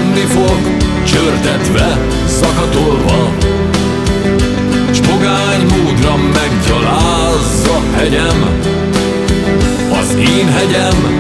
jönni fog, csörtetve, zakatolva, s pogány módra meggyalázza hegyem, az én hegyem.